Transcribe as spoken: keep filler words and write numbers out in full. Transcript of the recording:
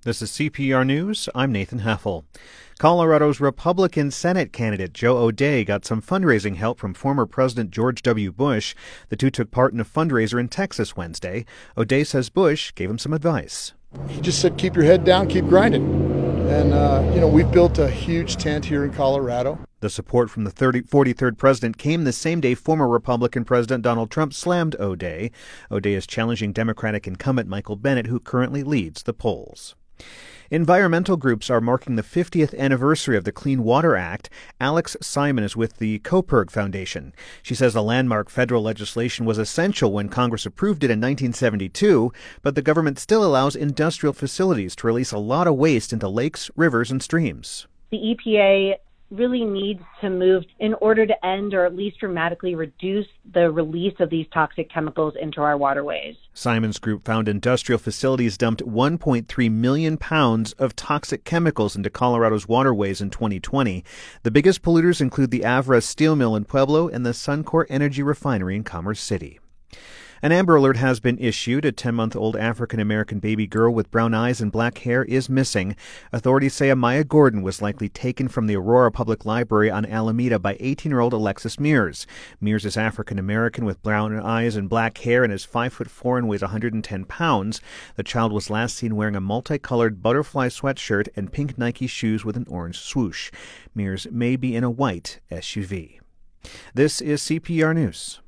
This is C P R News. I'm Nathan Heffel. Colorado's Republican Senate candidate Joe O'Dea got some fundraising help from former President George W. Bush. The two took part in a fundraiser in Texas Wednesday. O'Dea says Bush gave him some advice. He just said, keep your head down, keep grinding. And, uh, you know, we've built a huge tent here in Colorado. The support from the forty-third president came the same day former Republican President Donald Trump slammed O'Dea. O'Dea is challenging Democratic incumbent Michael Bennet, who currently leads the polls. Environmental groups are marking the fiftieth anniversary of the Clean Water Act. Alex Simon is with the Coperg Foundation. She says the landmark federal legislation was essential when Congress approved it in nineteen seventy-two, but the government still allows industrial facilities to release a lot of waste into lakes, rivers, and streams. The E P A really needs to move in order to end or at least dramatically reduce the release of these toxic chemicals into our waterways. Simon's group found industrial facilities dumped one point three million pounds of toxic chemicals into Colorado's waterways in twenty twenty. The biggest polluters include the Avra Steel Mill in Pueblo and the Suncor Energy Refinery in Commerce City. An Amber Alert has been issued. A ten-month-old African-American baby girl with brown eyes and black hair is missing. Authorities say Amaya Gordon was likely taken from the Aurora Public Library on Alameda by eighteen-year-old Alexis Mears. Mears is African-American with brown eyes and black hair and is five foot four and weighs one hundred ten pounds. The child was last seen wearing a multicolored butterfly sweatshirt and pink Nike shoes with an orange swoosh. Mears may be in a white S U V. This is C P R News.